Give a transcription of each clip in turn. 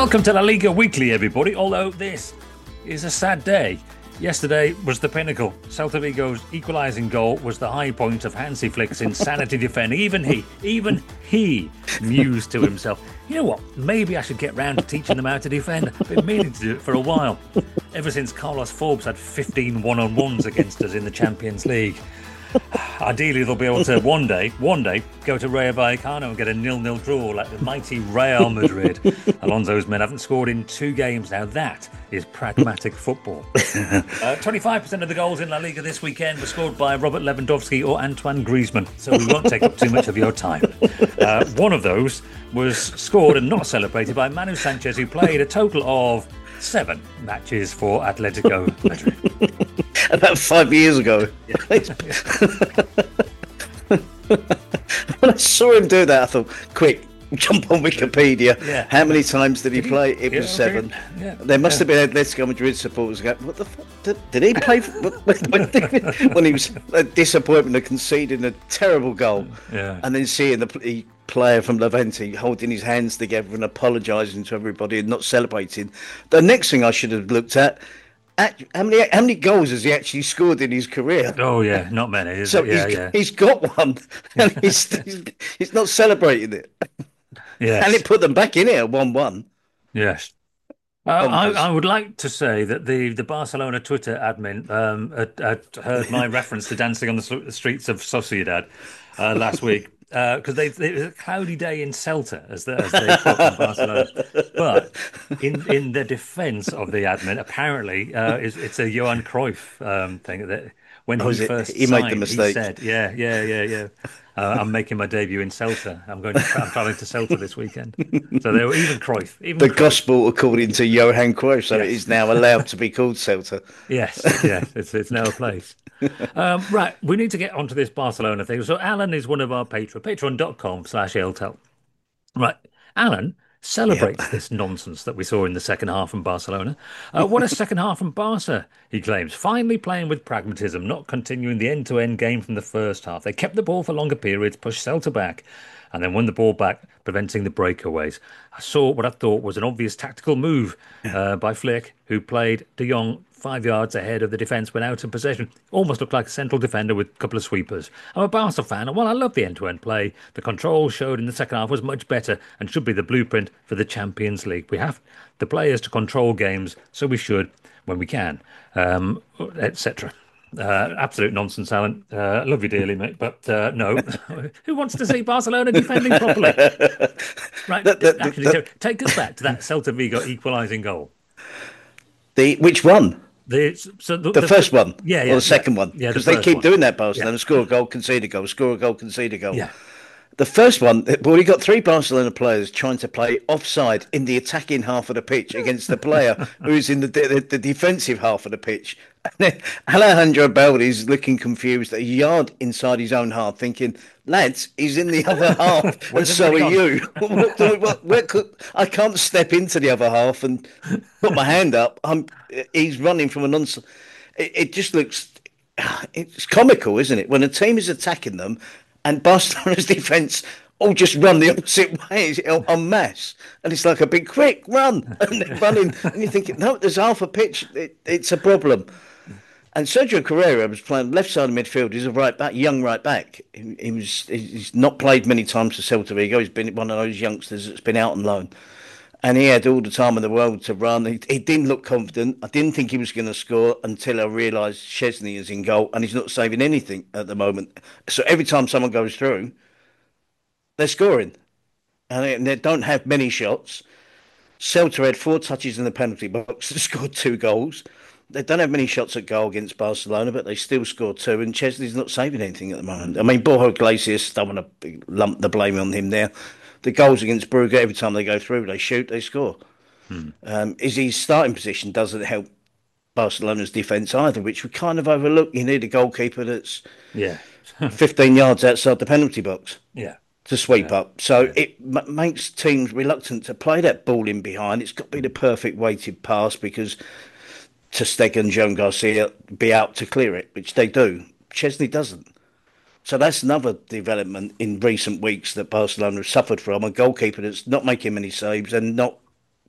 Welcome to La Liga Weekly, everybody. Although this is a sad day. Yesterday was the pinnacle. Celta Vigo's equalising goal was the high point of Hansi Flick's insanity defending. Even he mused to himself, you know what, maybe I should get round to teaching them how to defend. I've been meaning to do it for a while. Ever since Carlos Forbes had 15 one-on-ones against us in the Champions League. Ideally, they'll be able to one day, go to Rayo Vallecano and get a 0-0 draw like the mighty Real Madrid. Alonso's men haven't scored in 2 games now. That is pragmatic football. 25% of the goals in La Liga this weekend were scored by Robert Lewandowski or Antoine Griezmann, so we won't take up too much of your time. One of those was scored and not celebrated by Manu Sanchez, who played a total of 7 matches for Atletico Madrid. About 5 years ago. Yeah. When I saw him do that, I thought, quick, jump on Wikipedia. Yeah. How many times did he play? It was 7. Yeah. There must have been Atletico Madrid supporters going, what the fuck? Did he play? When he was a disappointment of conceding a terrible goal. Yeah. And then seeing the player from Levante holding his hands together and apologising to everybody and not celebrating. The next thing I should have looked at, how many goals has he actually scored in his career? Oh yeah, not many. He's got one, and he's not celebrating it. Yes, and it put them back in it at 1-1. Yes, I would like to say that the Barcelona Twitter admin had heard my reference to dancing on the streets of Sociedad last week. Because it was a cloudy day in Celta, as they put in Barcelona. But in the defence of the admin, apparently it's a Johan Cruyff thing that when he first he signed, made the mistake. He said, "Yeah. I'm making my debut in Celta. I'm travelling to Celta this weekend." So they were even Cruyff. The gospel according to Johan Cruyff, so yes. It is now allowed to be called Celta. Yes, it's now a place. Right, we need to get onto this Barcelona thing. So Alan is one of our patrons, patreon.com/Ailtel. Right, Alan celebrates this nonsense that we saw in the second half from Barcelona. What a second half from Barca, he claims. Finally playing with pragmatism, not continuing the end-to-end game from the first half. They kept the ball for longer periods, pushed Celta back, and then won the ball back, preventing the breakaways. I saw what I thought was an obvious tactical move by Flick, who played De Jong 5 yards ahead of the defence when out of possession. Almost looked like a central defender with a couple of sweepers. I'm a Barca fan, and while I love the end-to-end play, the control showed in the second half was much better and should be the blueprint for the Champions League. We have the players to control games, so we should when we can, etc. Absolute nonsense, Alan. Love you dearly, mate, but no. Who wants to see Barcelona defending properly? Right, take us back to that Celta Vigo equalising goal. Which one? The first one, or the second one, because they keep doing that, Barcelona. Score a goal, concede a goal, score a goal, concede a goal. Yeah. The first one, well, we got 3 Barcelona players trying to play offside in the attacking half of the pitch against the player who's in the defensive half of the pitch. Alejandro Balde's looking confused, a yard inside his own half, thinking, lads, he's in the other half, and so are you. I can't step into the other half and put my hand up. He's running from a nonsense. It just looks, it's comical, isn't it? When a team is attacking them, and Barcelona's defence all just run the opposite way en masse. And it's like a big, quick run. And they're running. And you're thinking, no, there's half a pitch. It's a problem. And Sergio Carrera was playing left side of midfield. He's a right back, young right back. He's not played many times for Celta Vigo. He's been one of those youngsters that's been out on loan. And he had all the time in the world to run. He didn't look confident. I didn't think he was going to score until I realised Szczesny is in goal and he's not saving anything at the moment. So every time someone goes through, they're scoring. And they don't have many shots. Celta had 4 touches in the penalty box and scored 2 goals. They don't have many shots at goal against Barcelona, but they still scored 2. And Szczesny's not saving anything at the moment. I mean, Borja Iglesias, don't want to lump the blame on him there. The goals against Brugge, every time they go through, they shoot, they score. His starting position doesn't help Barcelona's defence either, which we kind of overlook. You need a goalkeeper that's 15 yards outside the penalty box to sweep up. So it makes teams reluctant to play that ball in behind. It's got to be the perfect weighted pass because ter Stegen and Joan Garcia be out to clear it, which they do. Szczesny doesn't. So that's another development in recent weeks that Barcelona have suffered from, a goalkeeper that's not making many saves and not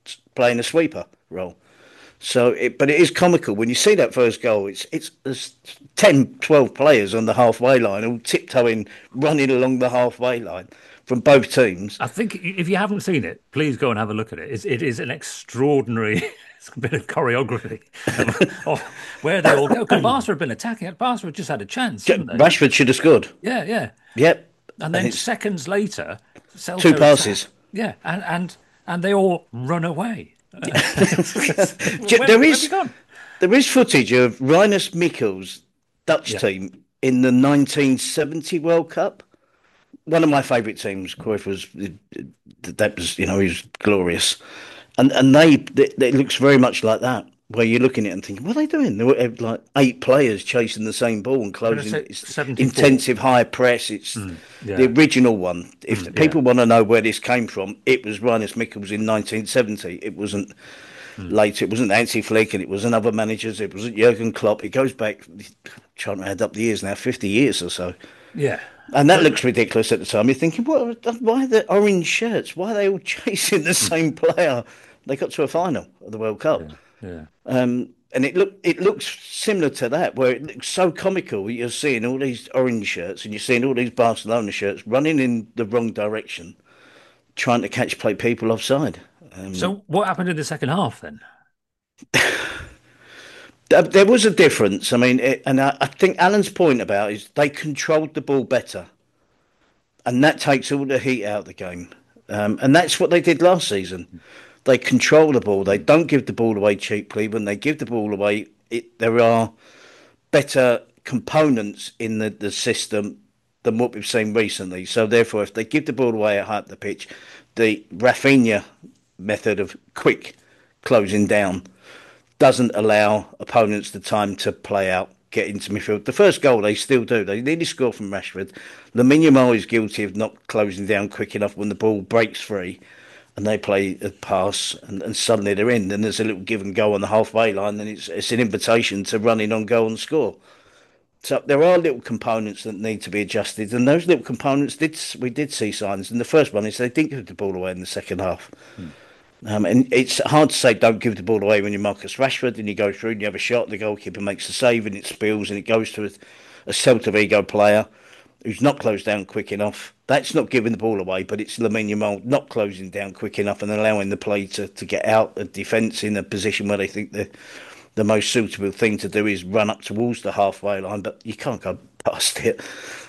playing a sweeper role. So, but it is comical when you see that first goal. It's there's 10, 12 players on the halfway line, all tiptoeing, running along the halfway line from both teams. I think if you haven't seen it, please go and have a look at it. It is an extraordinary it's a bit of choreography of where they all go. Because Barca have been attacking it. Barca have just had a chance, haven't they? Rashford should have scored. Yeah, yeah. Yep, And and then it's seconds later, two Celta attack. passes. Yeah, and they all run away. There Where have you is gone? there is footage of Rinus Michels' Dutch Yeah. team in the 1970 World Cup. One of my favourite teams. Cruyff was that was he was glorious, and it looks very much like that. Where you're looking at it and thinking, what are they doing? They were like 8 players chasing the same ball and I'm going to closing. say It's 74. intensive high press. It's the Yeah. original one. If Yeah. people want to know where this came from, it was Rinus Michels in 1970. It wasn't later. It wasn't Hansi Flick, and it wasn't other managers. It wasn't Jurgen Klopp. It goes back, trying to add up the years now, 50 years or so. Yeah. And that So looks ridiculous at the time. You're thinking, what? Why are the orange shirts? Why are they all chasing the same player? They got to a final of the World Cup, yeah, yeah. and it looks similar to that, where it looks so comical. You're seeing all these orange shirts, and you're seeing all these Barcelona shirts running in the wrong direction, trying to catch play people offside. So what happened in the second half then? There was a difference. I mean, and I think Alan's point about is they controlled the ball better, and that takes all the heat out of the game. And that's what they did last season. They control the ball. They don't give the ball away cheaply. When they give the ball away, there are better components in the system than what we've seen recently. So therefore, if they give the ball away at half the pitch, the Rafinha method of quick closing down doesn't allow opponents the time to play out, get into midfield. The first goal they still do. They nearly score from Rashford. Lamine Yamal is guilty of not closing down quick enough when the ball breaks free and they play a pass and suddenly they're in. Then there's a little give and go on the halfway line and it's an invitation to run in on goal and score. So there are little components that need to be adjusted, and those little components we did see signs. And the first one is they didn't give the ball away in the second half. And it's hard to say don't give the ball away when you're Marcus Rashford and you go through and you have a shot, the goalkeeper makes a save and it spills and it goes to a Celta Vigo player who's not closed down quick enough. That's not giving the ball away, but it's Lamine Yamal not closing down quick enough and allowing the play to get out of defence in a position where they think the most suitable thing to do is run up towards the halfway line, but you can't go past it.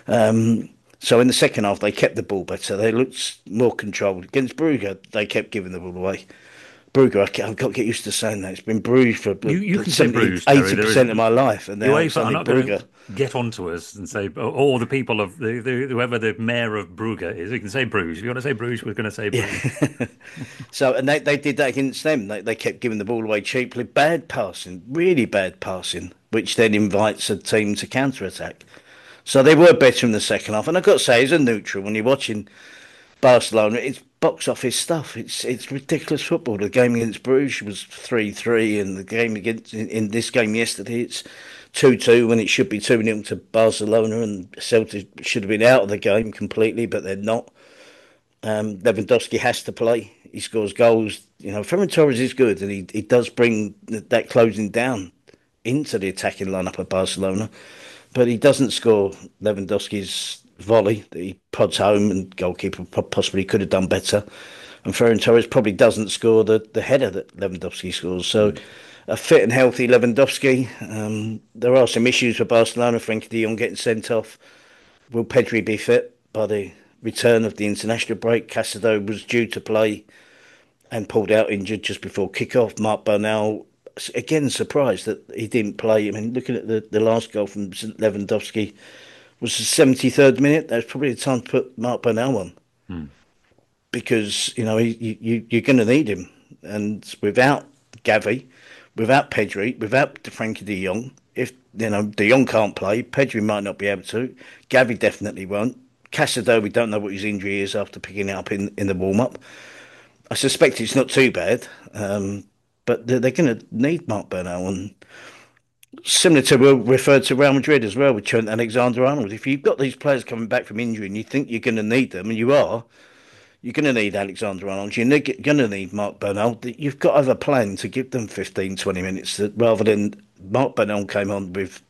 So in the second half, they kept the ball better. They looked more controlled. Against Brugge, they kept giving the ball away. Brugge, I've got to get used to saying that. It's been Bruges for You can say Bruges, Terry. 80% of my life, and now it's UEFA are only not going Brugge. to get onto us and say, or the people of whoever the mayor of Brugge is. You can say Bruges. If you want to say Bruges, we're going to say Bruges. So, and they did that against them. They kept giving the ball away cheaply. Bad passing, really bad passing, which then invites a team to counter-attack. So they were better in the second half. And I've got to say, as a neutral, when you're watching Barcelona, it's box office stuff. It's ridiculous football. The game against Bruges was 3-3, and the game against in this game yesterday, it's 2-2 when it should be 2-0 to Barcelona, and Celtic should have been out of the game completely, but they're not. Lewandowski has to play. He scores goals. Ferran Torres is good, and he does bring that closing down into the attacking lineup of Barcelona. But he doesn't score Lewandowski's volley that he pods home, and goalkeeper possibly could have done better. And Ferran Torres probably doesn't score the header that Lewandowski scores. So a fit and healthy Lewandowski. There are some issues for Barcelona. Frenkie de Jong getting sent off. Will Pedri be fit by the return of the international break? Casado was due to play and pulled out injured just before kick-off. Marc Bernal, again, surprised that he didn't play. I mean, looking at the last goal from Lewandowski was the 73rd minute. That was probably the time to put Marc Bernal on. Because, you're going to need him. And without Gavi, without Pedri, without Frenkie de Jong, if, de Jong can't play, Pedri might not be able to. Gavi definitely won't. Casado, we don't know what his injury is after picking it up in the warm-up. I suspect it's not too bad, but they're going to need Marc Bernal. And similar to, we'll refer to Real Madrid as well with Trent Alexander-Arnold. If you've got these players coming back from injury and you think you're going to need them, and you are, You're going to need Alexander Arnold. You're going to need Mark Bernal. You've got to have a plan to give them 15, 20 minutes rather than Mark Bernal came on with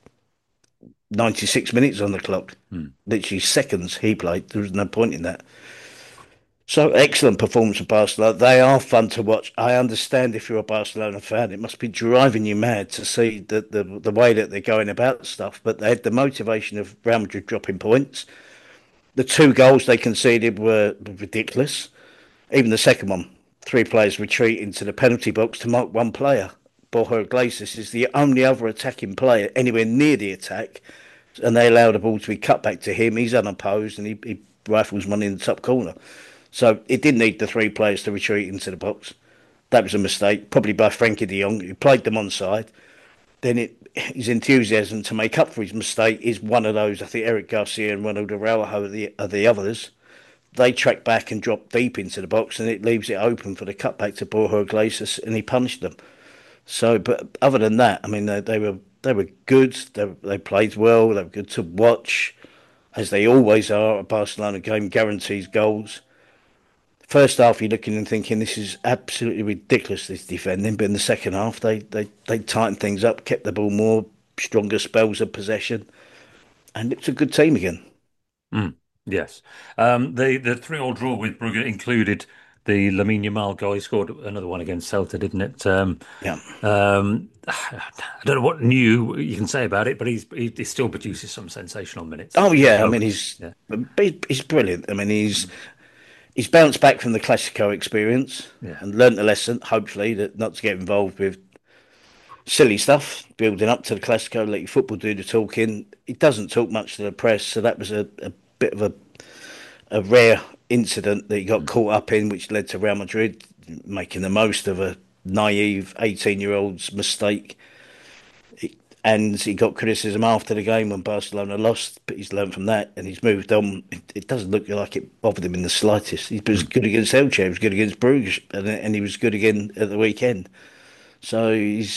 96 minutes on the clock. Hmm. Literally seconds he played. There was no point in that. So excellent performance of Barcelona. They are fun to watch. I understand if you're a Barcelona fan, it must be driving you mad to see the way that they're going about stuff. But they had the motivation of Real Madrid dropping points. The two goals they conceded were ridiculous. Even the second one, three players retreat into the penalty box to mark one player. Borja Iglesias is the only other attacking player anywhere near the attack, and they allow the ball to be cut back to him. He's unopposed, and he rifles one in the top corner. So it didn't need the three players to retreat into the box. That was a mistake, probably by Frankie de Jong, who played them onside. Then his enthusiasm to make up for his mistake is one of those. I think Eric Garcia and Ronald Araujo are the others. They track back and drop deep into the box, and it leaves it open for the cutback to Borja Iglesias, and he punished them. So, but other than that, I mean, they were good. They played well. They were good to watch, as they always are. A Barcelona game guarantees goals. First half, you're looking and thinking this is absolutely ridiculous. This defending, but in the second half, they tightened things up, kept the ball more, stronger spells of possession, and it's a good team again. Mm, yes. The 3-3 draw with Brugge included the Lamine Yamal goal. He scored another one against Celta, didn't it? Yeah. I don't know what new you can say about it, but he still produces some sensational minutes. Oh yeah, I mean Yeah. he's brilliant. I mean he's bounced back from the Classico experience Yeah. and learnt a lesson. Hopefully that not to get involved with silly stuff building up to the Classico. Let your football do the talking. He doesn't talk much to the press, so that was a bit of a rare incident that he got caught up in, which led to Real Madrid making the most of a naive 18-year-old's mistake. And he got criticism after the game when Barcelona lost, but he's learned from that and he's moved on. It doesn't look like it bothered him in the slightest. He was good against Elche, he was good against Bruges, and he was good again at the weekend. So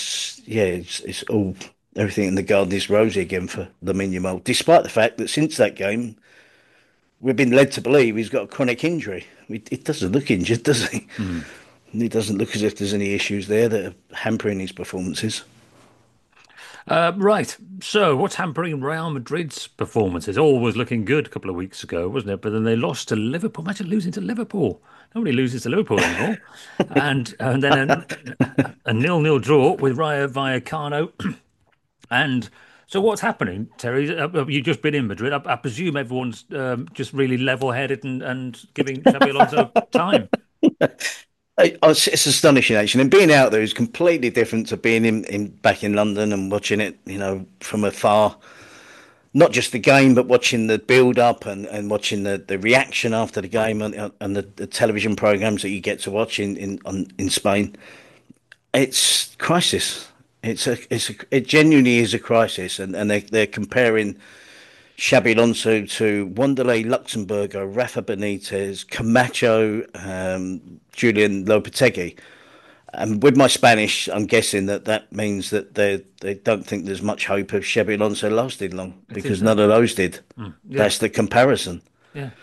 it's all everything in the garden is rosy again for Lamine Yamal, despite the fact that since that game we've been led to believe he's got a chronic injury. It doesn't look injured, does he? Mm. It doesn't look as if there's any issues there that are hampering his performances. Right. So, what's hampering Real Madrid's performances? All was looking good a couple of weeks ago, wasn't it? But then they lost to Liverpool. Imagine losing to Liverpool. Nobody loses to Liverpool anymore. And then a 0-0 draw with Rayo Vallecano. And so, what's happening, Terry? You've just been in Madrid. I presume everyone's just really level-headed and giving Xabi Alonso time. It's astonishing actually, and being out there is completely different to being in back in London and watching it, from afar. Not just the game, but watching the build up and watching the reaction after the game and the television programs that you get to watch in Spain. It's crisis. It genuinely is a crisis, and they're comparing Xabi Alonso to Wanderlei Luxemburger, Rafa Benitez, Camacho, Julian Lopetegui. And with my Spanish, I'm guessing that means that they don't think there's much hope of Xabi Alonso lasting long It is, because none of those did. yeah, That's the comparison, yeah.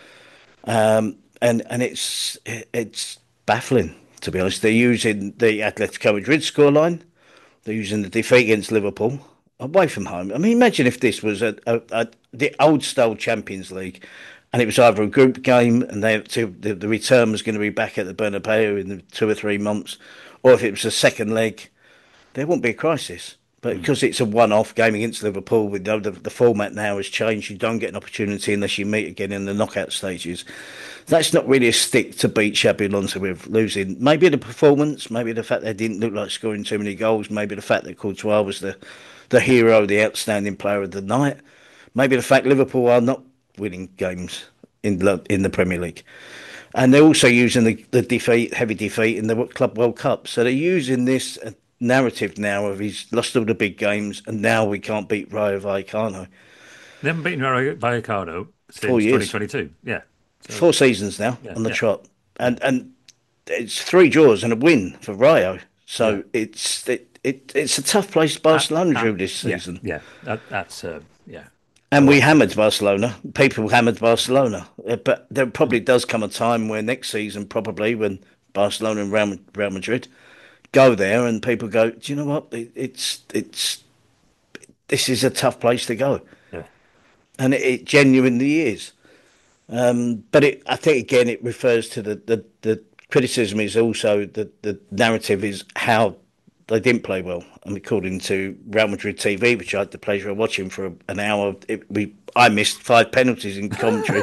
and it's baffling to be honest. They're using the Atletico Madrid scoreline. They're using the defeat against Liverpool away from home. I mean, imagine if this was the old style Champions League, and it was either a group game and the return was going to be back at the Bernabeu in 2 or 3 months, or if it was a second leg, there won't be a crisis. But because it's a one-off game against Liverpool, with the format now has changed, you don't get an opportunity unless you meet again in the knockout stages. That's not really a stick to beat Xabi Alonso with losing. Maybe the performance, maybe the fact they didn't look like scoring too many goals, maybe the fact that Courtois was the hero, the outstanding player of the night, maybe the fact Liverpool are not winning games in the Premier League. And they're also using the heavy defeat in the Club World Cup. So they're using this narrative now of he's lost all the big games and now we can't beat Rayo Vallecano. They haven't beaten Rayo Vallecano since 4 years, 2022. Yeah. So, 4 seasons now yeah, on the yeah. trot, and it's three draws and a win for Rayo. Yeah. So it's a tough place Uh, Barcelona uh, drew this yeah, season. yeah, that's yeah. And Go we on. hammered Barcelona. People hammered Barcelona. But there probably does come a time where next season, probably when Barcelona and Real Madrid go there, and people go, do you know what? It's this is a tough place to go, Yeah. and it genuinely is. But I think again, it refers to the criticism is also the narrative is how they didn't play well. And according to Real Madrid TV, which I had the pleasure of watching for an hour, I missed 5 penalties in commentary.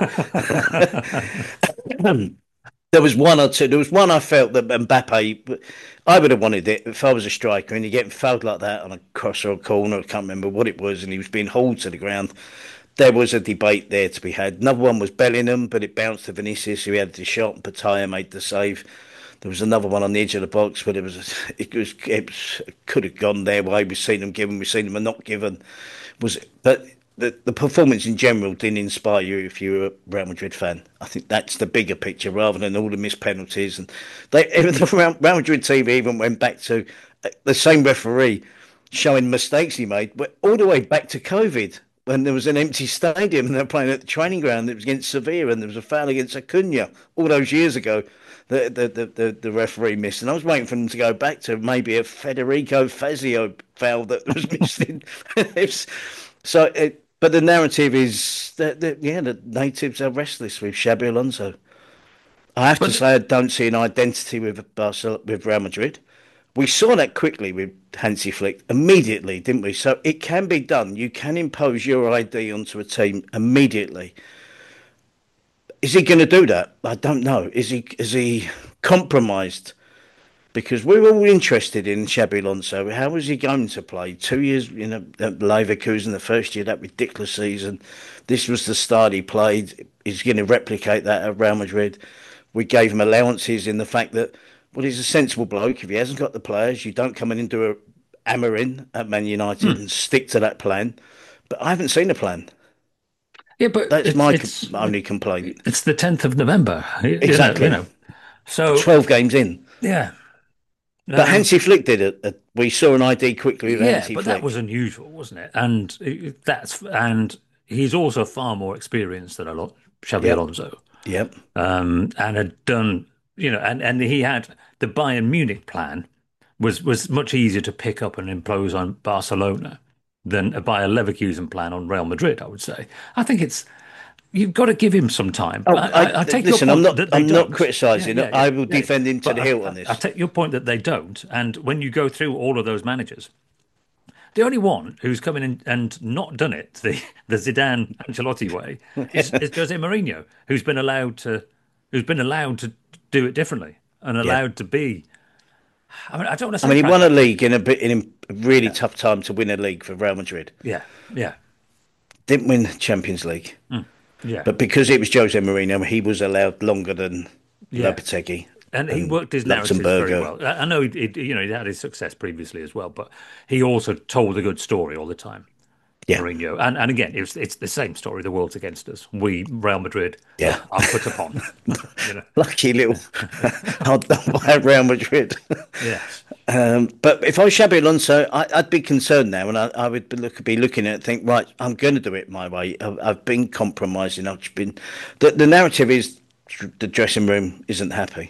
There was one or two. There was one I felt that Mbappe, I would have wanted it if I was a striker and you get fouled like that on a cross or a corner. I can't remember what it was, and he was being hauled to the ground. There was a debate there to be had. Another one was Bellingham, but it bounced to Vinicius, who had the shot, and Pataya made the save. There was another one on the edge of the box, but it could have gone their way. We've seen them given, we've seen them not given. But the performance in general didn't inspire you if you're a Real Madrid fan. I think that's the bigger picture rather than all the missed penalties. And even the Real Madrid TV even went back to the same referee showing mistakes he made, but all the way back to COVID when there was an empty stadium and they were playing at the training ground. It was against Sevilla and there was a foul against Acuna all those years ago. The referee missed, and I was waiting for them to go back to maybe a Federico Fazio foul that was missed. So, but the narrative is that yeah, the natives are restless with Xabi Alonso. I have to But say, I don't see an identity with with Real Madrid. We saw that quickly with Hansi Flick immediately, didn't we? So it can be done. You can impose your ID onto a team immediately. Is he going to do that? I don't know. Is he compromised? Because we're all interested in Xabi Alonso. How is he going to play? 2 years, at Leverkusen, the first year, that ridiculous season. This was the start he played. He's going to replicate that at Real Madrid. We gave him allowances in the fact that, well, he's a sensible bloke. If he hasn't got the players, you don't come in and do a hammering at Man United and stick to that plan. But I haven't seen a plan. yeah, but That's my only complaint. it's the 10th of November. Exactly. So 12 games in. yeah. But Um, Hansi Flick did it. We saw an ID quickly with yeah, Hansi but that was Flick. unusual, wasn't it? And he's also far more experienced than a lot Xabi Yep. Alonso. Yep. And had done, and he had the Bayern Munich plan was much easier to pick up and impose on Barcelona than a Bayer Leverkusen plan on Real Madrid, I would say. I think you've got to give him some time. Oh, I take your listen. I'm point not. that they I'm not don't. Yeah, criticising. yeah, yeah, I will yeah. defend him to But the hilt on I this. take your point that they don't. And when you go through all of those managers, the only one who's come in and not done it the Zidane Ancelotti way is Jose Mourinho, who's been allowed to do it differently and Yeah. allowed to be. I mean, I don't want to I say mean, he won a pragmatic. league in a really tough time to win a league for Real Madrid. Yeah, yeah, Didn't win Champions League, yeah, but because it was Jose Mourinho, he was allowed longer than yeah. Lopetegui And he and worked his narratives very Luxemburgo. well. I know he had his success previously as well, but he also told a good story all the time. Yeah. Mourinho, and again, it's the same story. The world's against us. We, Real Madrid, Yeah. are put upon. You know. Lucky little hard done by Real Madrid. Yes. But if I was Xabi Alonso, I'd be concerned now, and I would be looking at it, think, right, I'm going to do it my way. I've been compromising. I've been the narrative is the dressing room isn't happy.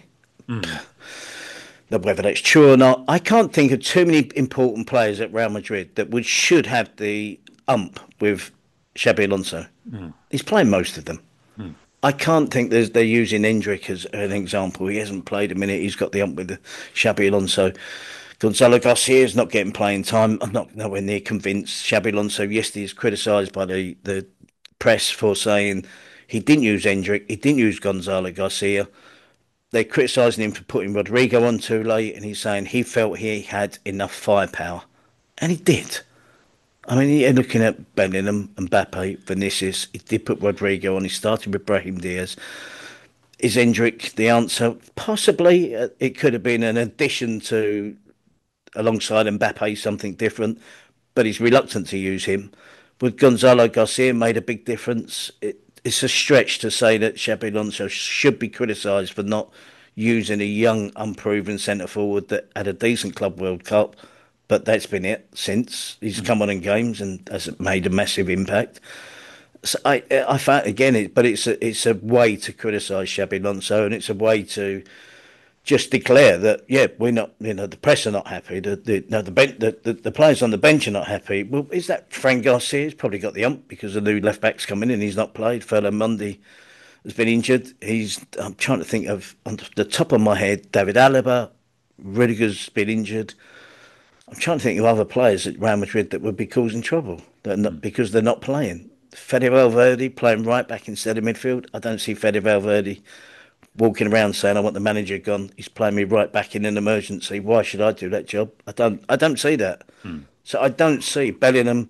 Whether that's true or not, I can't think of too many important players at Real Madrid that should have the ump with Xabi Alonso. He's playing most of them. I can't think they're using Endrick as an example. He hasn't played a minute. He's got the ump with Xabi Alonso. Gonzalo Garcia is not getting playing time. I'm not nowhere near convinced. Xabi Alonso yesterday is criticised by the press for saying he didn't use Endrick. He didn't use Gonzalo Garcia. They're criticising him for putting Rodrigo on too late, and he's saying he felt he had enough firepower, and he did. I mean, you're looking at Bellingham, Mbappe, Vinicius. He did put Rodrigo on. He started with Brahim Diaz. Is Endrick the answer? Possibly. It could have been an addition to, alongside Mbappe, something different, but he's reluctant to use him. With Gonzalo Garcia made a big difference. It's a stretch to say that Xabi Alonso should be criticised for not using a young, unproven centre forward that had a decent Club World Cup, but that's been it since. He's come on in games and hasn't made a massive impact. So I found again but it's a way to criticise Xabi Alonso, and it's a way to just declare that we're not, the press are not happy, the players on the bench are not happy. Well, is that Fran Garcia? He's probably got the ump because the new left back's coming in. He's not played. Fela Mundi has been injured. I'm trying to think of, on the top of my head, David Alaba, Rudiger's been injured. I'm trying to think of other players at Real Madrid that would be causing trouble because they're not playing. Fede Valverde playing right back instead of midfield. I don't see Fede Valverde walking around saying, "I want the manager gone." He's playing me right back in an emergency. Why should I do that job? I don't see that. So I don't see Bellingham.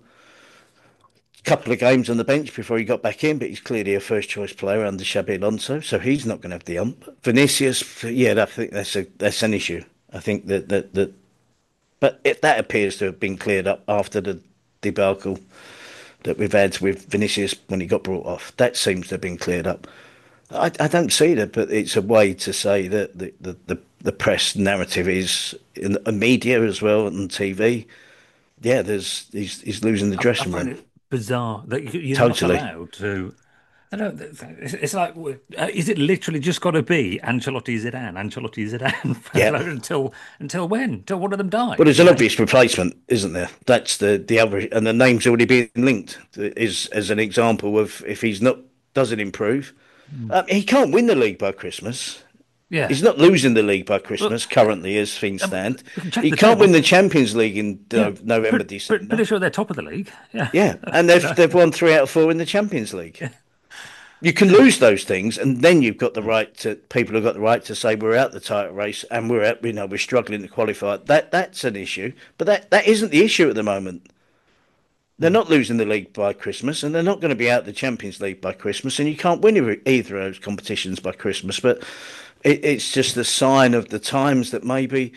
A couple of games on the bench before he got back in, but he's clearly a first choice player under Xabi Alonso, so he's not going to have the ump. Vinicius, I think that's an issue. I think that but that appears to have been cleared up after the debacle that we've had with Vinicius when he got brought off. That seems to have been cleared up. I don't see that, but it's a way to say that the press narrative is in the media as well and TV. Yeah, he's losing the I dressing find room. it bizarre that you're not Totally. allowed to. I don't. It's like, is it literally just got to be Ancelotti, Yeah. Zidane until when? Until one of them Well, dies? there's an obvious replacement, isn't there? That's the other, and the name's already been linked. Is as an example of if he's not doesn't improve, he can't win the league by Christmas. Yeah. He's not losing the league by Well, Christmas currently, as things stand. we can check He the can't table. win the Champions League in Yeah. November, Pretty December. sure they're top of the league. Yeah. Yeah, and they've won 3 out of 4 in the Champions League. Yeah. You can lose those things, and then you've got the right to people have got the right to say we're out the title race and we're struggling to qualify. That's an issue, but that isn't the issue at the moment. They're not losing the league by Christmas, and they're not going to be out the Champions League by Christmas, and you can't win either of those competitions by Christmas. But it's just a sign of the times that maybe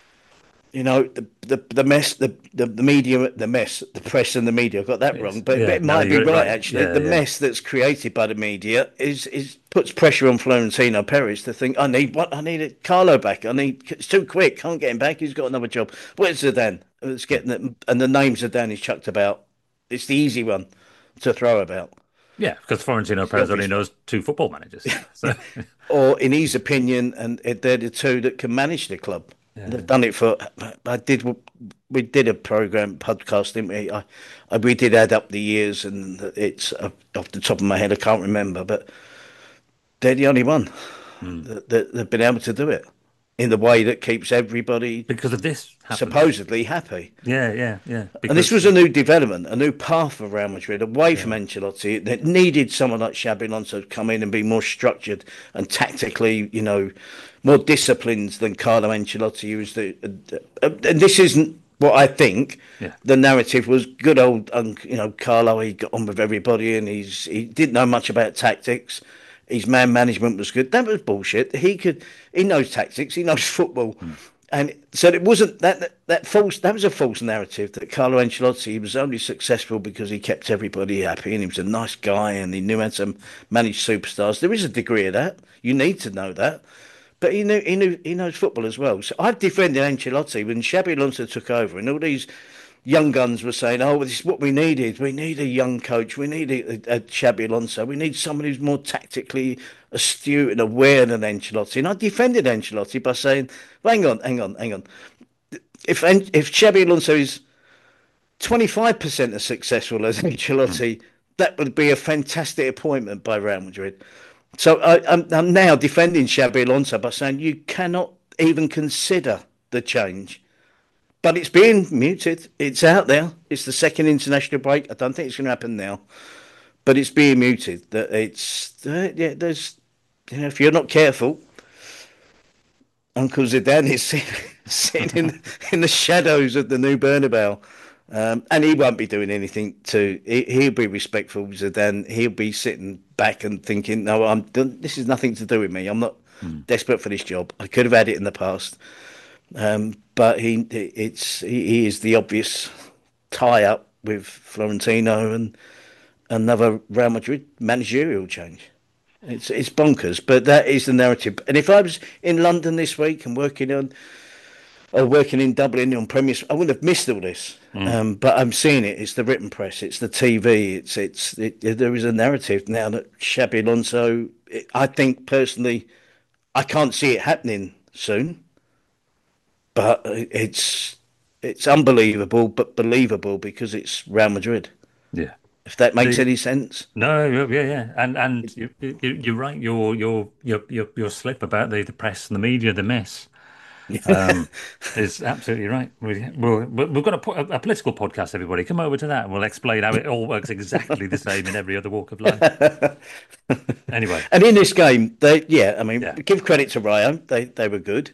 the mess, the media, the mess, the press and the media. I got that Yes. wrong, but Yeah. it No, might you be got it right right. actually. Yeah. The Yeah. mess that's created by the media is puts pressure on Florentino Perez to think, I need a Carlo back. It's too quick. Can't get him back. He's got another job. Where's Zidane? It's getting it, and the name Zidane is chucked about. It's the easy one to throw about. Yeah. Because Florentino It's the Perez only obvious, knows two football managers. So or in his opinion, and they're the two that can manage the club. yeah. They've done it for. We did a program podcast, didn't we? We did add up the years, and it's off the top of my head, I can't remember, but they're the only one that have been able to do it in the way that keeps everybody Because of this happening. supposedly happy. Yeah. Yeah. Yeah. And this Because was a new development, a new path for Real Madrid, away from yeah. Ancelotti. That needed someone like Xabi Alonso to come in and be more structured and tactically, more disciplined than Carlo Ancelotti, who was and this isn't what I think. Yeah. The narrative was good old, Carlo. He got on with everybody, and he didn't know much about tactics. His man management was good. That was bullshit. He knows tactics. He knows football. And so it wasn't that false. That was a false narrative that Carlo Ancelotti was only successful because he kept everybody happy and he was a nice guy and he knew how to manage superstars. There is a degree of that. You need to know that, but he knows football as well. So I've defended Ancelotti when Xabi Alonso took over, and all these young guns were saying, "Oh, this is what we needed. We need a young coach. We need a Xabi Alonso. We need someone who's more tactically astute and aware than Ancelotti." And I defended Ancelotti by saying, well, hang on. If Xabi Alonso is 25% as successful as Ancelotti, that would be a fantastic appointment by Real Madrid. So I'm now defending Xabi Alonso by saying you cannot even consider the change. But it's being muted. It's out there. It's the second international break. I don't think it's going to happen now, but it's being muted. That there's, if you're not careful, Uncle Zidane is sitting in the shadows of the new Bernabeu, and he won't be doing anything he'll be respectful of Zidane. He'll be sitting back and thinking, no, this is nothing to do with me. I'm not desperate for this job. I could have had it in the past. But he is the obvious tie-up with Florentino and another Real Madrid managerial change. It's bonkers, but that is the narrative. And if I was in London this week and working on or working in Dublin on Premier, I wouldn't have missed all this. Mm. But I'm seeing it. It's the written press. It's the TV. There is a narrative now that Xabi Alonso. I think personally, I can't see it happening soon. But it's unbelievable, but believable because it's Real Madrid. Yeah. If that makes The any sense. No, yeah, yeah, and you're right. Your slip about the press and the media, the mess, um, is absolutely right. We've got a political podcast. Everybody, come over to that, and we'll explain how it all works exactly the same in every other walk of life. Anyway, And in this game, I mean, yeah, give credit to Rayo. They were good.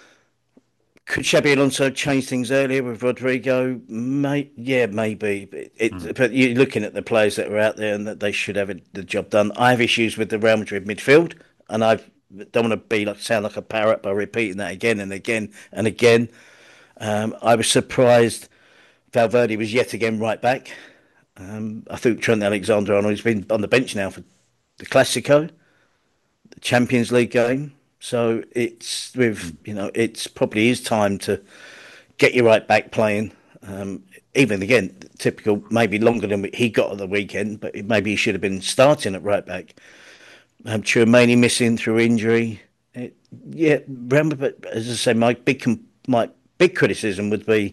Could Xabi Alonso change things earlier with Rodrigo? Yeah, maybe. mm, But you're looking at the players that are out there and that they should have the job done. I have issues with the Real Madrid midfield, and I don't want to sound like a parrot by repeating that again and again and again. I was surprised Valverde was yet again right back. I think Trent Alexander-Arnold has been on the bench now for the Clasico, the Champions League game. So mm, it's probably his time to get your right back playing. Even again, typical, maybe longer than he got at the weekend, but maybe he should have been starting at right back. Tchouameni missing through injury. Yeah, remember, but as I say, my big criticism would be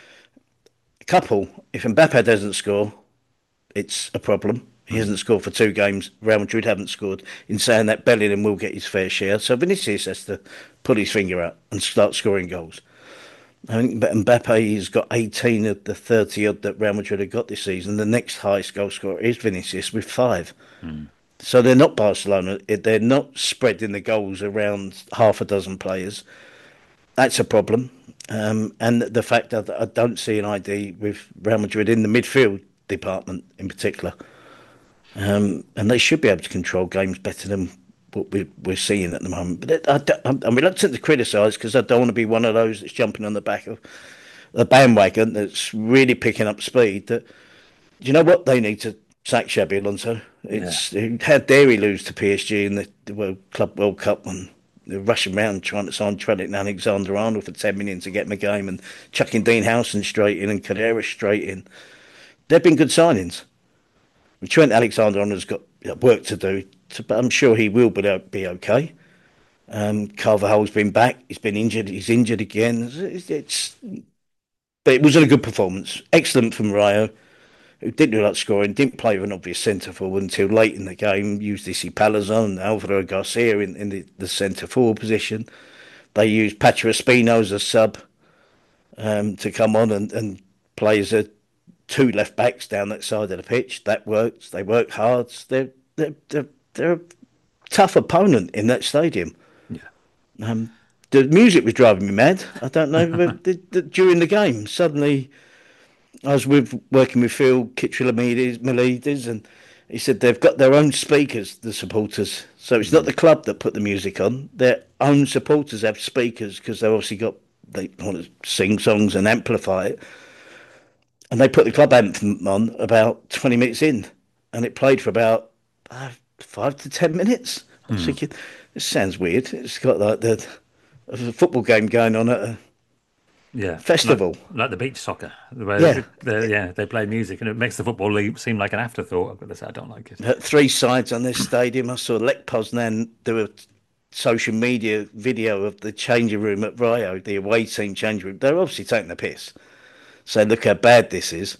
a couple. If Mbappe doesn't score, it's a problem. He mm, hasn't scored for 2 games. Real Madrid haven't scored. In saying that, Bellingham will get his fair share. So Vinicius has to pull his finger out and start scoring goals. I think Mbappe has got 18 of the 30 odd that Real Madrid have got this season. The next highest goal scorer is Vinicius with 5. mm, So they're not Barcelona. They're not spreading the goals around half a dozen players. That's a problem. And the fact that I don't see an ID with Real Madrid in the midfield department in particular. And they should be able to control games better than what we're seeing at the moment. But I'm reluctant to criticise because I don't want to be one of those that's jumping on the back of the bandwagon that's really picking up speed. That do you know what they need to sack Xabi Alonso? yeah, It's how dare he lose to PSG in the World Cup and they're rushing around trying to sign Trent Alexander-Arnold for 10 million to get him a game and chucking Dean Howson straight in and Carrera straight in. They've been good signings. Trent Alexander-Arnold's got work to do, but I'm sure he will be okay. Carvajal's been back. He's been injured. He's injured again. But it wasn't a good performance. Excellent from Rayo, who didn't do a lot of scoring, didn't play with an obvious centre forward until late in the game. Used Issy Palazon and Alvaro Garcia in the centre forward position. They used Patrick Espino as a sub to come on and play as a 2 left backs down that side of the pitch. That works. They work hard. They're a tough opponent in that stadium. yeah. Um, the music was driving me mad. I don't know during the game. Suddenly, I was working with Phil Mileidis, and he said they've got their own speakers, the supporters. So it's not Mm, the club that put the music on. Their own supporters have speakers because they want to sing songs and amplify it. And they put the club anthem on about 20 minutes in, and it played for about 5 to 10 minutes. I was mm. thinking, this sounds weird. It's got like a football game going on at a Yeah, festival. like the beach soccer, Yeah, where they play music and it makes the football league seem like an afterthought. I've got to say, I don't like it. 3 sides on this stadium. I saw Lech Poznan do a social media video of the changing room at Rayo, the away team changing room. They're obviously taking the piss. So look how bad this is.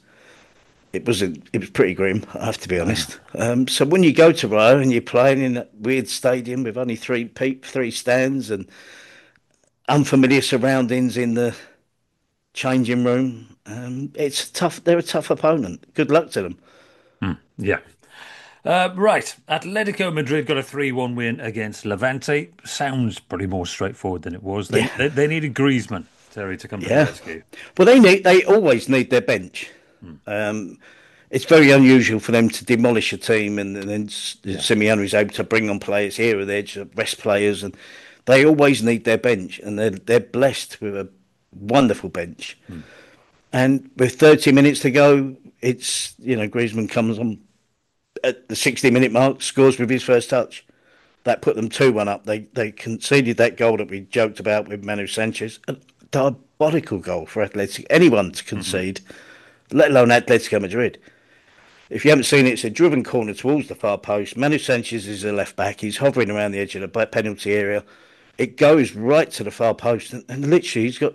It was pretty grim, I have to be I know. honest. So when you go to Rio and you're playing in that weird stadium with only 3 stands and unfamiliar surroundings in the changing room, it's tough. They're a tough opponent. Good luck to them. Mm, yeah. Right. Atletico Madrid got a 3-1 win against Levante. Sounds pretty more straightforward than it was. They Yeah, they, they needed Griezmann, Terry, to come to the yeah. rescue. Well, they always need their bench. Mm, Um, it's very unusual for them to demolish a team and then yeah. Simeone is able to bring on players here or there, just rest players, and they always need their bench, and they're blessed with a wonderful bench. Mm, And with 30 minutes to go, Griezmann comes on at the 60-minute mark, scores with his first touch. That put them 2-1 up. They conceded that goal that we joked about with Manu Sanchez. diabolical goal for anyone to concede, let alone Atletico Madrid. If you haven't seen it, it's a driven corner towards the far post. Manu Sanchez is a left back. He's hovering around the edge of the penalty area. It goes right to the far post, and literally he's got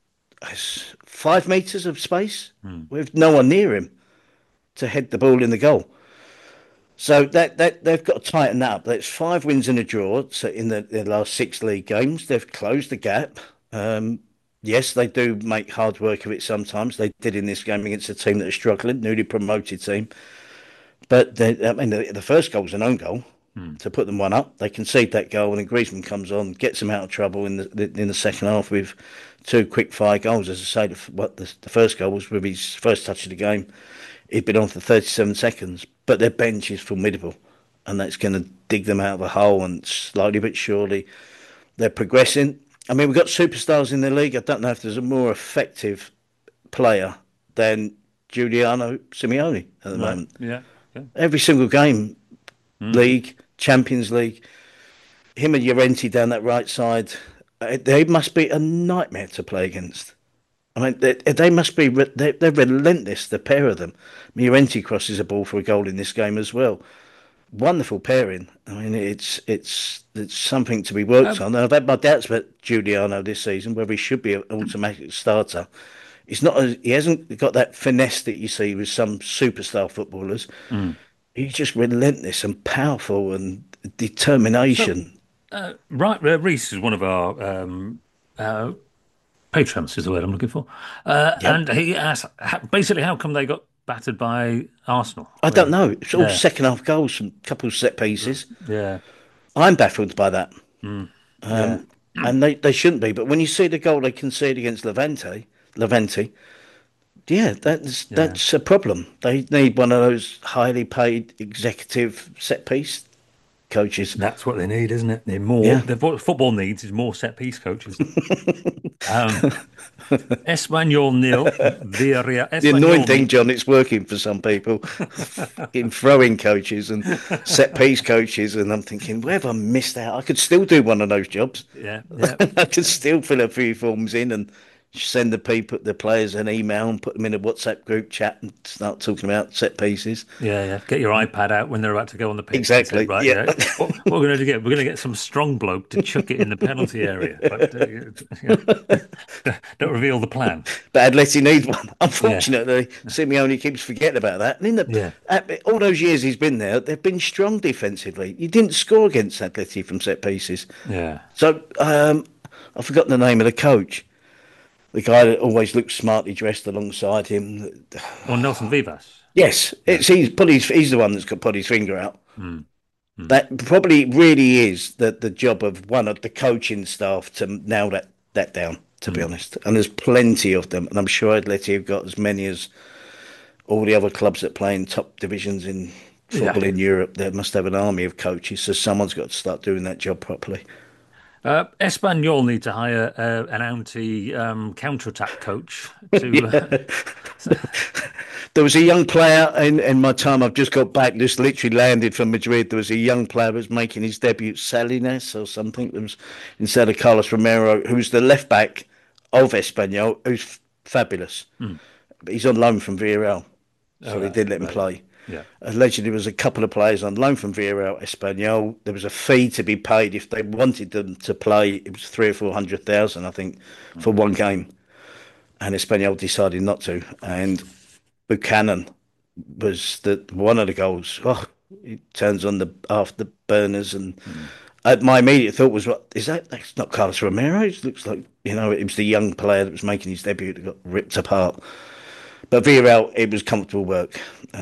5 meters of space with no one near him to head the ball in the goal. So that they've got to tighten that up. That's 5 wins and a draw. So in the last 6 league games, they've closed the gap. Yes, they do make hard work of it sometimes. They did in this game against a team that is struggling, newly promoted team. But I mean, the first goal was an own goal to put them one up. They concede that goal, and then Griezmann comes on, gets them out of trouble in the second half with 2 quick-fire goals. As I say, the first goal was with his first touch of the game. He'd been on for 37 seconds, but their bench is formidable, and that's going to dig them out of a hole. And slowly but surely, they're progressing. I mean, we've got superstars in the league. I don't know if there's a more effective player than Giuliano Simeone at the moment. Yeah. Every single game, league, Champions League, him and Llorente down that right side, they must be a nightmare to play against. I mean, they must be, they're relentless, the pair of them. Llorente crosses a ball for a goal in this game as well. Wonderful pairing. I mean, it's something to be worked on. I've had my doubts about Giuliano this season, whether he should be an automatic starter. He hasn't got that finesse that you see with some superstar footballers. He's just relentless and powerful and determination. Right, Reese is one of our patrons, is the word I'm looking for. And he asked, basically, how come they got battered by Arsenal? I don't know. It's all second half goals and a couple of set pieces. Yeah. I'm baffled by that. And they shouldn't be. But when you see the goal they concede against Levante, that's a problem. They need one of those highly paid executive set piece coaches. That's what they need, isn't it? They're more. What football needs is more set piece coaches. Espanyol nil, Villarreal. The annoying thing, John, it's working for some people. In throwing coaches and set piece coaches, and I'm thinking, where have I missed out? I could still do one of those jobs. Yeah. I could still fill a few forms in and send the players an email and put them in a WhatsApp group chat and start talking about set pieces. Yeah. Get your iPad out when they're about to go on the pitch. Exactly. Say, right. Yeah. What we're going to get? We're going to get some strong bloke to chuck it in the penalty area. But don't reveal the plan. But Atleti need one. Unfortunately, Simeone keeps forgetting about that. And all those years he's been there, they've been strong defensively. You didn't score against Atleti from set pieces. Yeah. So I've forgotten the name of the coach. The guy that always looks smartly dressed alongside him. Or Nelson Vivas. Yes, he's the one that's got put his finger out. That probably really is the job of one of the coaching staff to nail that down, to be honest. And there's plenty of them. And I'm sure Atleti have got as many as all the other clubs that play in top divisions in football in Europe. They must have an army of coaches. So someone's got to start doing that job properly. Espanyol need to hire an counter-attack coach. There was a young player in my time. I've just got back. Just literally landed from Madrid. There was a young player who was making his debut, Salinas or something. That was instead of Carlos Romero, who's the left back of Espanyol, who's fabulous. But he's on loan from Villarreal, so they didn't let him play. Yeah. Allegedly, there was a couple of players on loan from Villarreal, Espanyol. There was a fee to be paid if they wanted them to play. It was 300,000 or 400,000, I think, for one game. And Espanyol decided not to. And Buchanan was one of the goals. Oh, he turns on the afterburners, and my immediate thought was, "What is that? That's not Carlos Romero. It looks like it was the young player that was making his debut that got ripped apart." But Villarreal, it was comfortable work.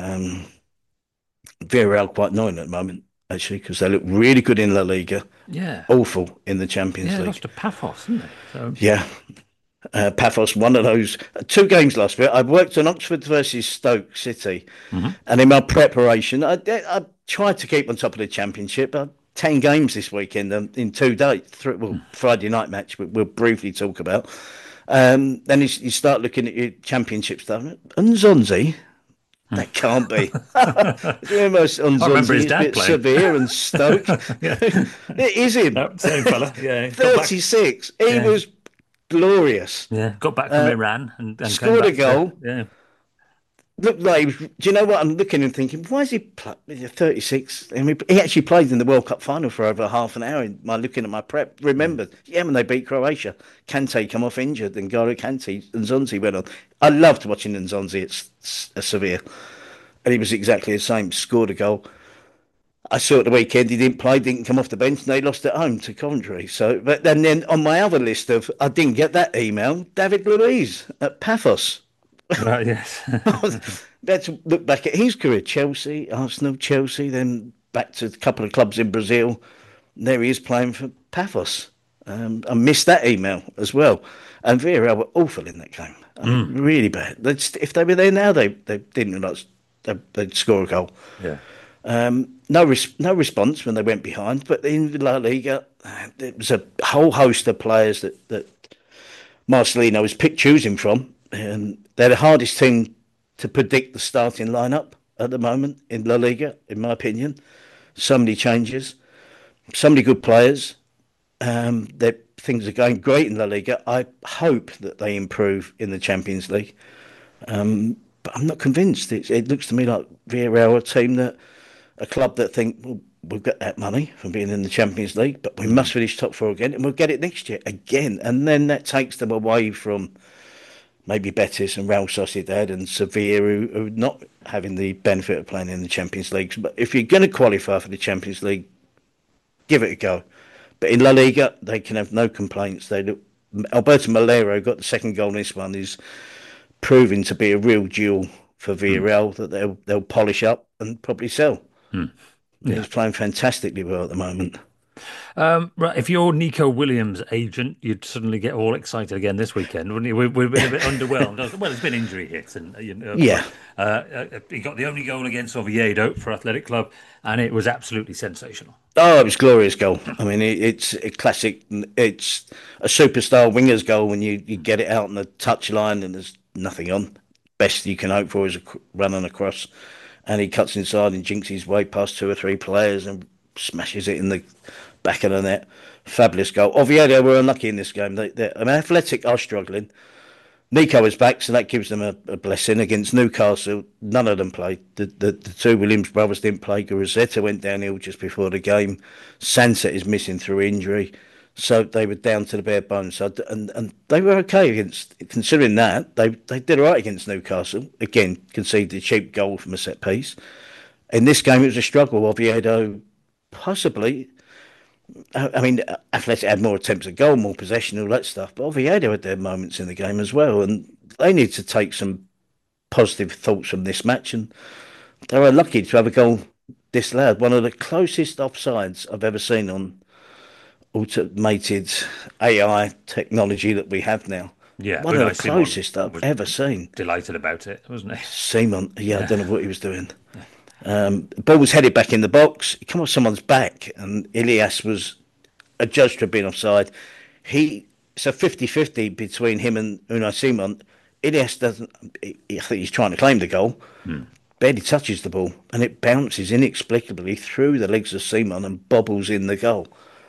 Villarreal quite annoying at the moment, actually, because they look really good in La Liga. Yeah. Awful in the Champions League. Yeah, lost to Paphos, didn't they? So... Yeah. Paphos, one of those 2 games last week. I worked on Oxford versus Stoke City, and in my preparation, I tried to keep on top of the Championship. 10 games this weekend in 2 days. Friday night match, we'll briefly talk about. Then you start looking at your Championship stuff. Nzonzi, that can't be. Remember his dad playing. Severe and Stoke. It is him. Same fella. Yeah. 36. He was glorious. Yeah, got back from Iran and came Scored a back to goal. yeah. Looked like do you know what? I'm looking and thinking, why is he 36? I mean, he actually played in the World Cup final for over half an hour. In my looking at my prep, remembered, yeah, when they beat Croatia, Kante come off injured, and Garo Kante and Nzonzi went on. I loved watching Nzonzi at Sevilla, and he was exactly the same. Scored a goal. I saw at the weekend he didn't play, didn't come off the bench, and they lost at home to Coventry. So, but then on my other list of, I didn't get that email. David Luiz at Paphos. Right, yes. Let's look back at his career: Chelsea, Arsenal, Chelsea, then back to a couple of clubs in Brazil. There he is playing for Paphos. I missed that email as well. And Villarreal were awful in that game. I mean, really bad. If they were there now, they didn't realise they'd score a goal. Yeah. No response when they went behind. But in La Liga, there was a whole host of players that Marcelino was choosing from. And they're the hardest team to predict the starting lineup at the moment in La Liga, in my opinion. So many changes, so many good players. Things are going great in La Liga. I hope that they improve in the Champions League. But I'm not convinced. It looks to me like Villarreal are a club that think, well, we'll get that money from being in the Champions League, but we must finish top four again, and we'll get it next year again. And then that takes them away from maybe Betis and Real Sociedad and Sevilla, who are not having the benefit of playing in the Champions League. But if you're going to qualify for the Champions League, give it a go. But in La Liga, they can have no complaints. Alberto Malero got the second goal in this one, is proving to be a real jewel for Villarreal that they'll polish up and probably sell. Yeah. He's playing fantastically well at the moment. Right, if you're Nico Williams' agent, you'd suddenly get all excited again this weekend, wouldn't you? We've been a bit underwhelmed. Well, it's been injury hits, and Yeah. he got the only goal against Oviedo for Athletic Club, and it was absolutely sensational. Oh, it was a glorious goal. I mean, it's a classic. It's a superstar winger's goal when you get it out on the touchline and there's nothing on. Best you can hope for is a run on across, and he cuts inside and jinks his way past two or three players and smashes it in the back of the net. Fabulous goal. Oviedo were unlucky in this game. I mean, Athletic are struggling. Nico is back, so that gives them a blessing. Against Newcastle, none of them played. The two Williams brothers didn't play. Guruzzetta went downhill just before the game. Sansa is missing through injury. So they were down to the bare bones. So, and they were okay against, considering that, they did all right against Newcastle. Again, conceded a cheap goal from a set piece. In this game, it was a struggle. Oviedo possibly, I mean, Athletic had more attempts at goal, more possession, all that stuff. But Oviedo had their moments in the game as well. And they need to take some positive thoughts from this match. And they were lucky to have a goal this loud. One of the closest offsides I've ever seen on automated AI technology that we have now. Yeah, one of the closest I've ever seen. Delighted about it, wasn't he? Simon, yeah, I don't know what he was doing. The ball was headed back in the box. It came off someone's back, and Ilias was adjudged to have been offside. It's a 50-50 between him and Unai Simon. Ilias doesn't. I think he's trying to claim the goal. Barely touches the ball, and it bounces inexplicably through the legs of Simon and bobbles in the goal.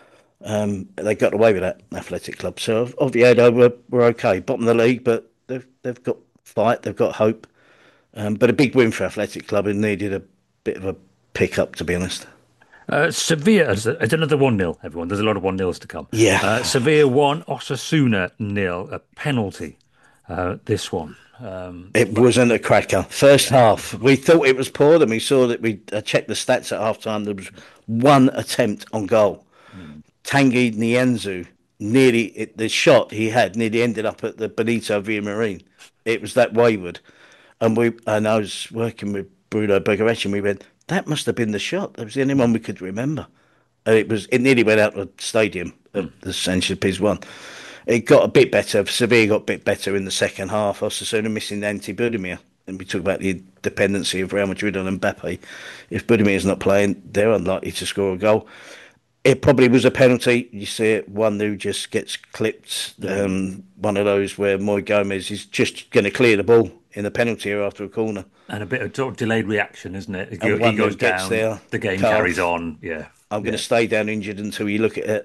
They got away with that, Athletic Club. So Oviedo were okay, bottom of the league, but they've got fight, they've got hope. But a big win for Athletic Club and needed a bit of a pick up, to be honest. Sevilla, it's another 1-0, everyone. There's a lot of 1-0s to come. Yeah. Sevilla 1, Osasuna 0, a penalty. This one. It wasn't a cracker. First half, we thought it was poor, then we saw that we checked the stats at half time. There was one attempt on goal. Tanguy Nianzou, the shot he had nearly ended up at the Benito Villamarín. It was that wayward. And I was working with Bruno Bergerecci, and we went, that must have been the shot. That was the only one we could remember. And it nearly went out of the stadium at the Sanchez Pizjuan. It got a bit better. Sevilla got a bit better in the second half. Osasuna missing Ante Budimir. And we talk about the dependency of Real Madrid on Mbappe. If Budimir's not playing, they're unlikely to score a goal. It probably was a penalty. You see it, one who just gets clipped. One of those where Moy Gomez is just going to clear the ball in the penalty area after a corner. And a bit of sort of delayed reaction, isn't it? He goes down, the game carries on. Yeah. I'm going to stay down injured until you look at it.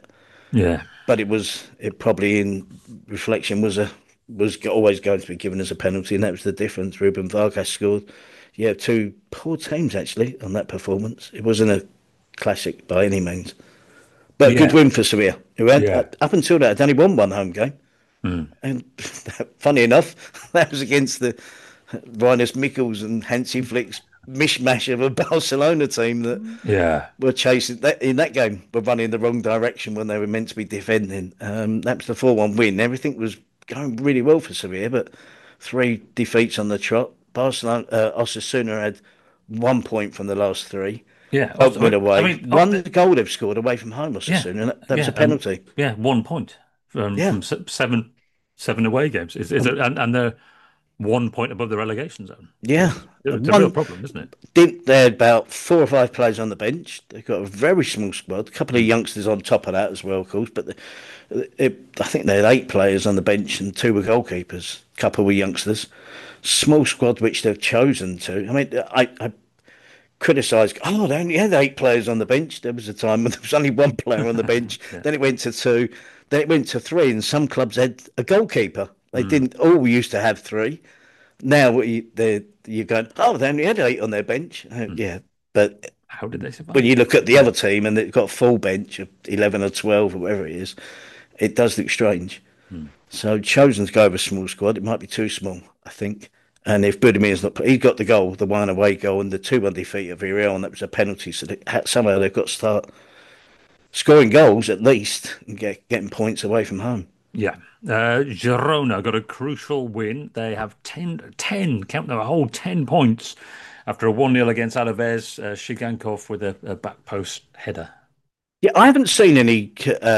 Yeah. But it probably in reflection was always going to be given as a penalty, and that was the difference. Ruben Vargas scored. Yeah, two poor teams actually on that performance. It wasn't a classic by any means, but a good Yeah. win for Sevilla, who had Yeah. up until that had only won one home game. Mm. And funny enough, that was against the Rinus Michels and Hansi Flick's mishmash of a Barcelona team that Yeah. were chasing that in that game, were running in the wrong direction when they were meant to be defending. That was the 4-1 win. Everything was going really well for Sevilla, but three defeats on the trot. Barcelona, Osasuna had 1 point from the last three. Yeah. Won't Also, win I away. mean, One goal they've scored away from home, yeah. Osasuna, and that was a Yeah. penalty. Yeah. 1 point Yeah. from seven away games. And they're 1 point above the relegation zone. Yeah. It's a real One problem, isn't it? didn't they had about 4 or 5 players on the bench. They've got a very small squad, a couple of Mm. youngsters on top of that as well, of course. But I think they had 8 players on the bench and two were goalkeepers. A couple were youngsters. Small squad which they've chosen to. I mean, I criticised. Oh, they only had 8 players on the bench. There was a time when there was only one player on the bench. Yeah. Then it went to two. Then it went to three. And some clubs had a goalkeeper. They Mm. didn't all used to have three. Now you're going, oh, they only had 8 on their bench. Mm. Yeah, but How did they when survive? you look at the other team and they've got a full bench of 11 or 12 or whatever it is, it does look strange. Mm. So chosen to go with a small squad. It might be too small, I think. And if Budimir's not, he got the goal, the one away goal, and the 2-1 defeat of Villarreal, and that was a penalty. So somehow they've got to start scoring goals at least and getting points away from home. Yeah. Girona got a crucial win. They have 10, count them, a whole 10 points after a 1-0 against Alaves. Shigankov with a back post header. Yeah, I haven't seen any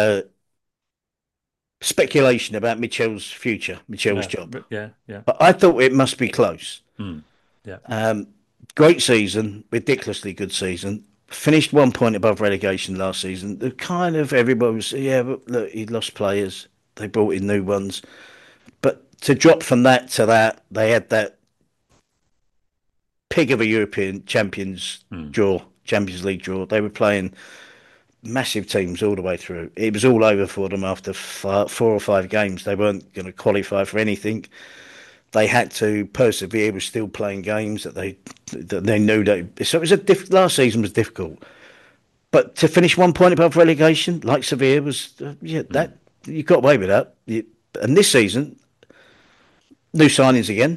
speculation about Michel's future, Michel's Yeah, job. yeah, yeah. But I thought it must be close. Mm. Yeah, Um, Great season, ridiculously good season. Finished 1 point above relegation last season. The kind of everybody was, yeah, but look, he lost players. They brought in new ones. But to drop from that to that, they had that pig of a European Champions mm. draw, Champions League draw. They were playing massive teams all the way through. It was all over for them after 4 or 5 games. They weren't going to qualify for anything. They had to persevere with still playing games that they knew that. So it was last season was difficult, but to finish 1 point above relegation like Sevilla was, yeah, Mm. that you got away with that. And this season, new signings again,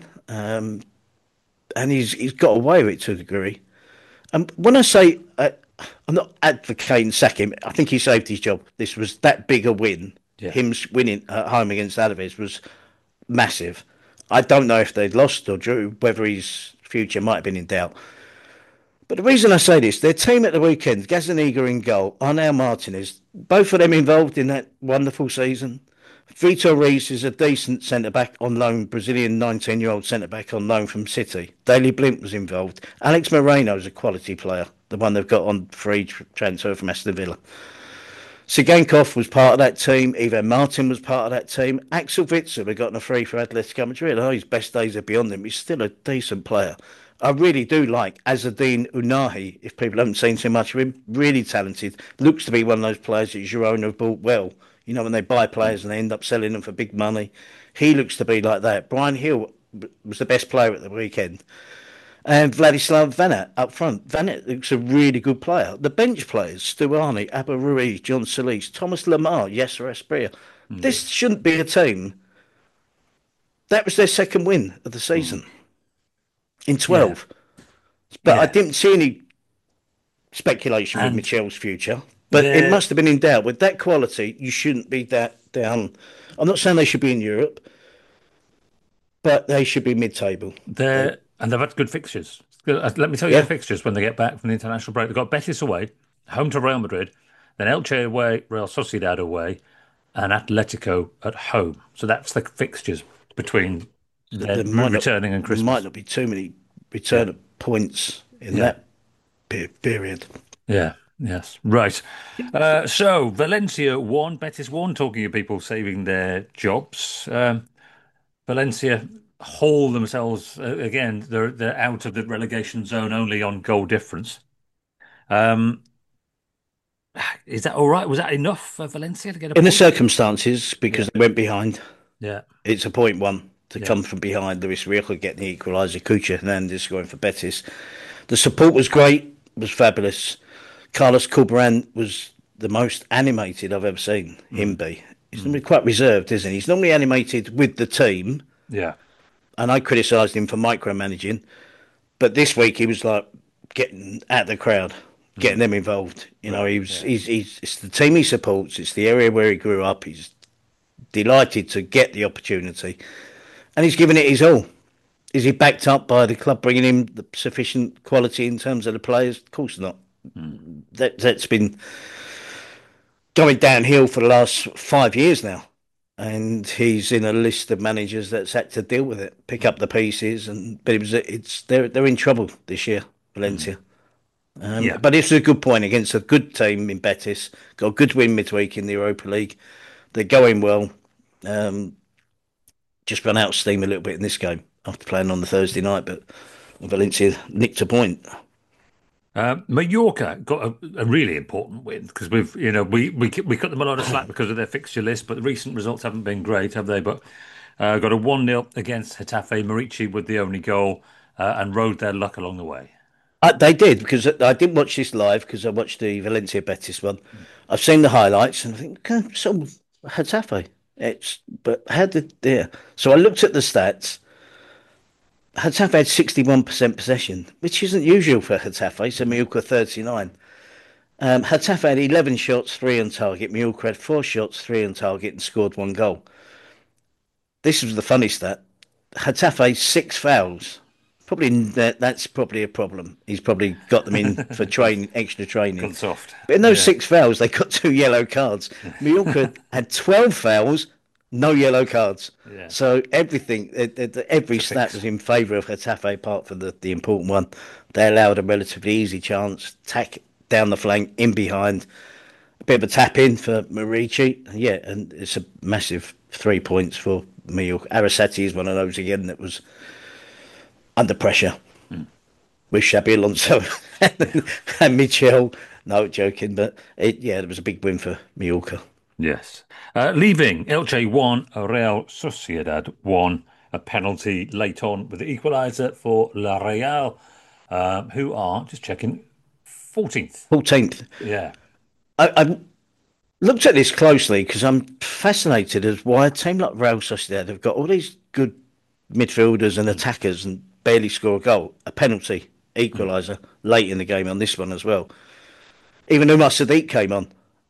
and he's got away with it to a degree. And when I say I'm not advocating sack him, I think he saved his job. This was that big a win. Yeah. Him winning at home against Alaves was massive. I don't know if they'd lost or drew, whether his future might have been in doubt. But the reason I say this, their team at the weekend, Gazaniga in goal, Arnau Martinez, both of them involved in that wonderful season. Vitor Reis is a decent centre back on loan, Brazilian 19-year-old centre back on loan from City. Daley Blind was involved. Alex Moreno is a quality player, the one they've got on free transfer from Aston Villa. Sigankov was part of that team. Ivan Martin was part of that team. Axel Witsel had gotten a free for Atletico Madrid. Oh, his best days are beyond him. He's still a decent player. I really do like Azzedine Ounahi, if people haven't seen too much of him. Really talented. Looks to be one of those players that Girona have bought well. You know, when they buy players and they end up selling them for big money. He looks to be like that. Brian Hill was the best player at the weekend. And Vladislav Vanat up front. Vanat looks a really good player. The bench players, Stuani, Abba Ruiz, John Solis, Thomas Lamar, Yasser Asprilla. Mm. This shouldn't be a team. That was their second win of the Mm. season in Yeah. 12. But I Yeah. didn't see any speculation with And Michel's future. But it they're must have been in doubt. With that quality, you shouldn't be that down. I'm not saying they should be in Europe, but they should be mid-table. They, they've had good fixtures. Let me tell you their yeah, fixtures when they get back from the international break. They've got Betis away, home to Real Madrid, then Elche away, Real Sociedad away, and Atletico at home. So that's the fixtures between their there returning and might Christmas. not be too many Yeah, return of points in yeah, that period. yeah, yes. Right. So Valencia won, Betis won, talking of people saving their jobs. Valencia haul themselves again. They're out of the relegation zone only on goal difference. Um, Is that all right? Was that enough for Valencia to get a In the point? circumstances, Yeah, because they went behind, yeah, it's a point one to yeah. come from behind. Luis Rico getting the equaliser, Cucha Hernandez scoring for Betis. The support was great, was fabulous. Carlos Corberán was the most animated I've ever seen him Mm, be. He's mm, normally quite reserved, isn't he? He's normally animated with the team, yeah, and I criticised him for micromanaging. But this week he was like getting at the crowd, getting mm, them involved. You know, right, he was yeah. he's it's the team he supports, it's the area where he grew up. He's delighted to get the opportunity, and he's given it his all. Is he backed up by the club bringing him the sufficient quality in terms of the players? Of course not. Mm, That's been going downhill for the last 5 years now. And he's in a list of managers that's had to deal with it, pick mm, up the pieces, and but it's they're in trouble this year, mm. Valencia. Yeah. But it's a good point against a good team in Betis. Got a good win midweek in the Europa League. They're going well. Um, just run out of steam a little bit in this game after playing on the Thursday night, but Valencia nicked a point. Mallorca got a really important win because we cut them a lot of slack because of their fixture list, but the recent results haven't been great, have they? But got a 1-0 against Getafe. Marici with the only goal and rode their luck along the way. They did because I didn't watch this live because I watched the Valencia Betis one. I've seen the highlights and I think, okay, so Getafe. It's but how did yeah? So I looked at the stats. Getafe had 61% possession, which isn't usual for Getafe. So Mhm. Mallorca 39. Getafe had 11 shots, three on target. Mallorca had four shots, three on target, and scored one goal. This was the funny stat. Getafe six fouls. Probably that's probably a problem. He's probably got them in for extra training. Gone soft. But in those Yeah. six fouls, they got two yellow cards. Mallorca had 12 fouls, no yellow cards. Yeah. So everything, every To stat fix. was in favour of Getafe, apart from the important one. They allowed a relatively easy chance, tack down the flank, in behind, a bit of a tap in for Marici. Yeah, and it's a massive 3 points for Mallorca. Arasati is one of those again that was under pressure Mm. with Xabi Alonso Yeah. and Michel. No, joking, but yeah, it was a big win for Mallorca. Yes. Leaving, Elche 1, Real Sociedad 1, a penalty late on with the equaliser for La Real, who are, just checking, 14th. 14th. Yeah. I looked at this closely because I'm fascinated as why a team like Real Sociedad have got all these good midfielders and Mm, attackers and barely score a goal. A penalty mm, equaliser late in the game on this one as well. Even Umar Sadiq came on.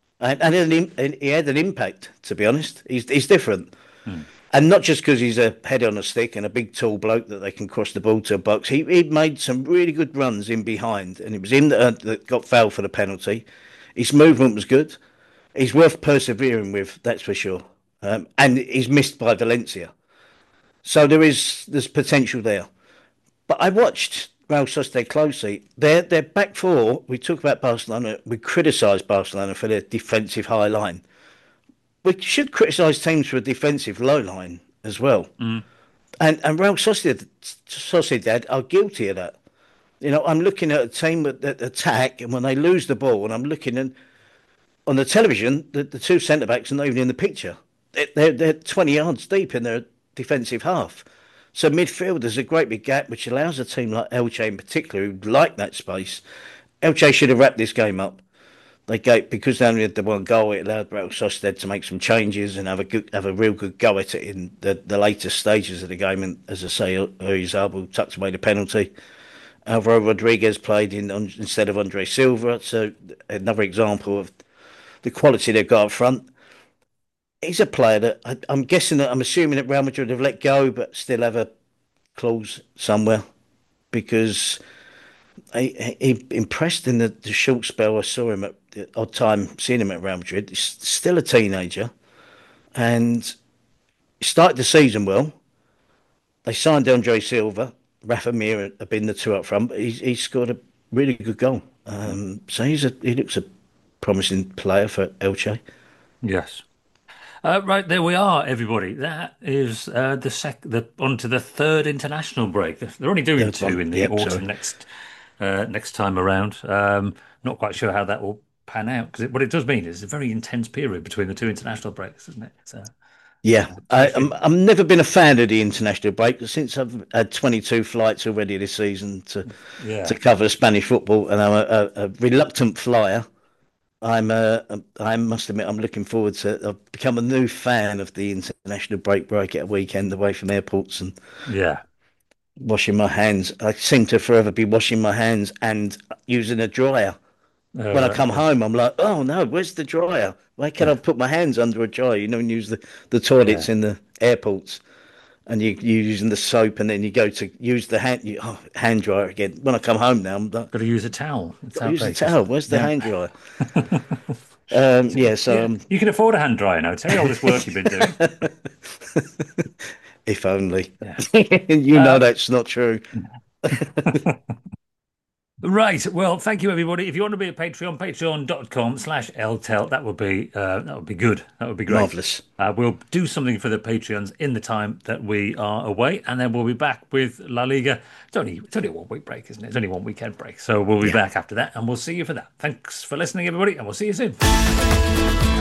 And he had an impact, to be honest. He's different. mm. And not just because he's a head on a stick and a big tall bloke that they can cross the ball to a box. He made some really good runs in behind, and it was him that got fouled for the penalty. His movement was good. He's worth persevering with, that's for sure. And he's missed by Valencia, so there's potential there. But I watched Real Sociedad closely. Their back four. We talk about Barcelona. We criticise Barcelona for their defensive high line. We should criticise teams for a defensive low line as well. Mm. And Real Sociedad are guilty of that. You know, I'm looking at a team that attack, and when they lose the ball, and I'm looking and on the television, the two centre backs are not even in the picture. They're 20 yards deep in their defensive half. So midfield, there's a great big gap, which allows a team like Elche in particular, who like that space. Elche should have wrapped this game up. They gave because they only had the one goal. It allowed Real Sociedad to make some changes and have a real good go at it in the later stages of the game. And as I say, Oyarzabal tucked away the penalty. Alvaro Rodriguez played instead of Andre Silva. So another example of the quality they've got up front. He's a player that I'm guessing that I'm assuming that Real Madrid have let go, but still have a clause somewhere because he impressed in the short spell I saw him at the odd time seeing him at Real Madrid. He's still a teenager and he started the season well. They signed Andre Silva. Rafa Mir have been the two up front, but he's scored a really good goal. So he looks a promising player for Elche. Yes. Right, there we are, everybody. That is the onto the third international break. They're only doing Third two one. in the Yep, sorry. autumn next time around. Not quite sure how that will pan out because what it does mean is a very intense period between the two international breaks, isn't it? So, Yeah, especially, I've never been a fan of the international break but since I've had 22 flights already this season to yeah, cover Spanish football, and I'm a reluctant flyer. I must admit, I'm looking forward to. I've become a new fan of the international break where I get a weekend away from airports and yeah. washing my hands. I seem to forever be washing my hands and using a dryer. Oh, When I right, come okay. home, I'm like, oh no, where's the dryer? Why can't I Yeah, put my hands under a dryer? And use the yeah. toilets in the airports. And you're using the soap, and then you go to use the hand dryer again. When I come home now, I'm like, Got to use a towel. It's got to use the outrageous. towel. Where's the Yeah. hand dryer? So, Yeah, so yeah, you can afford a hand dryer now. Tell you all this work you've been doing. if only. Yeah. You know Uh, that's not true. right. Well, thank you, everybody. If you want to be a Patreon, patreon.com/ltel, that would be good. That would be great. Marvelous. We'll do something for the Patreons in the time that we are away, and then we'll be back with La Liga. It's only a 1 week break, isn't it? It's only one weekend break. So we'll be Yeah. back after that, and we'll see you for that. Thanks for listening, everybody, and we'll see you soon.